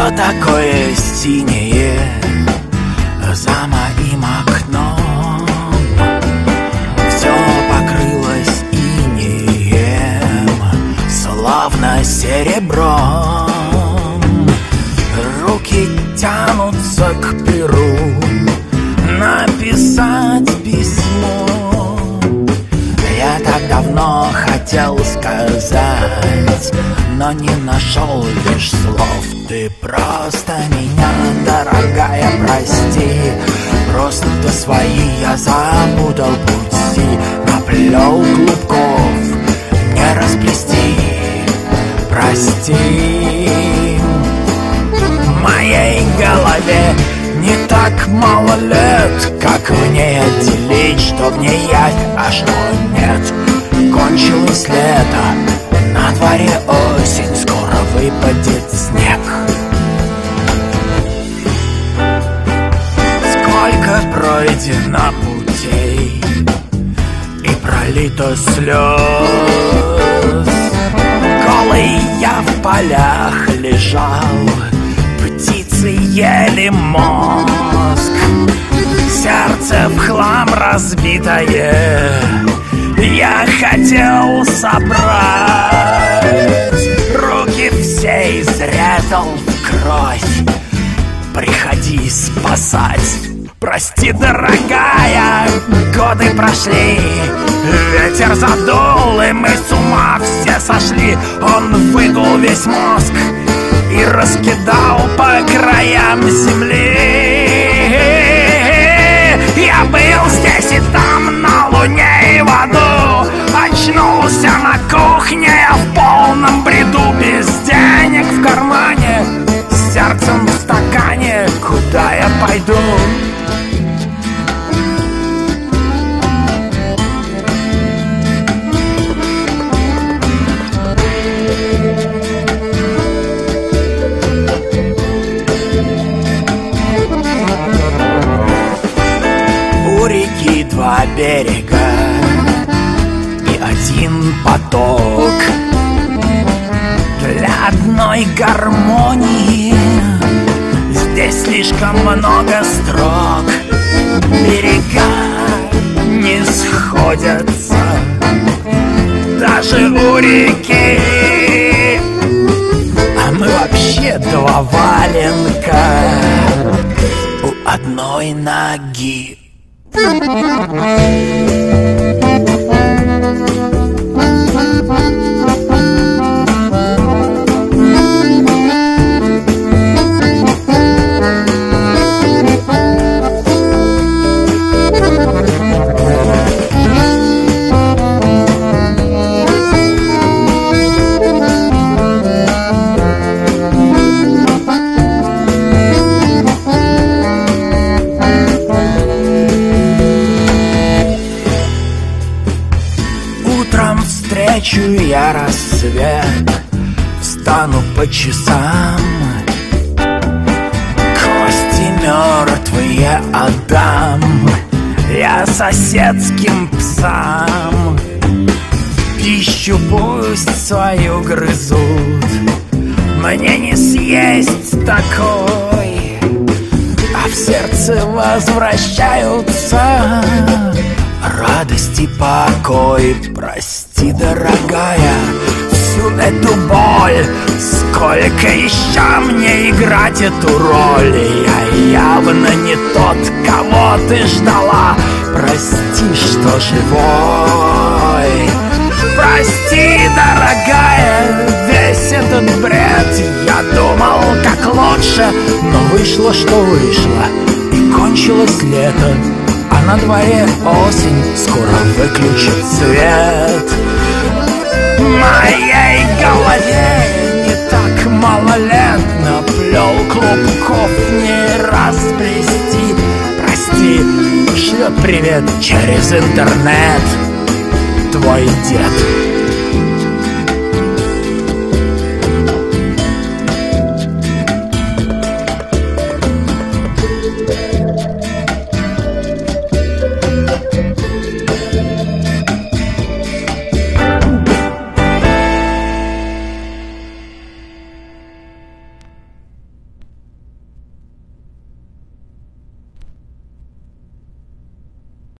такое синее за моим окном? Все покрылось инеем, словно серебром. Руки тянутся к перу, написать письмо. Я так давно хотел сказать, но не нашел лишь слов. Ты просто меня, дорогая, прости. Просто свои я запутал пути, наплел клубков не расплести. Прости. В моей голове не так мало лет, как в ней отделить, что в ней я, а что нет. Кончилось лето, на дворе осень, скоро выпадет снег. Сколько пройдено путей и пролито слез. Голый я в полях лежал, птицы ели мозг. Сердце в хлам разбитое я хотел собрать. Руки все изрезал в кровь, приходи спасать. Прости, дорогая, годы прошли, ветер задул, и мы с ума все сошли. Он выгул весь мозг и раскидал по краям земли. Я был здесь и там, на луне и в аду. Очнулся на кухне, я в полном бреду. Без денег в кармане, с сердцем в стакане. Куда я пойду? Два берега и один поток. Для одной гармонии здесь слишком много строк. Берега не сходятся даже у реки, а мы вообще два валенка у одной ноги. Встречу я рассвет, встану по часам, кости мертвые отдам я соседским псам. Пищу пусть свою грызут, мне не съесть такой, а в сердце возвращаются радость и покой. Прости, дорогая, всю эту боль. Сколько еще мне играть эту роль? Я явно не тот, кого ты ждала. Прости, что живой. Прости, дорогая, весь этот бред. Я думал, как лучше, но вышло, что вышло, и кончилось лето. А на дворе осень, скоро выключит свет. В моей голове не так мало лет, наплел клубков не расплести. Прости, шлет привет через интернет твой дед.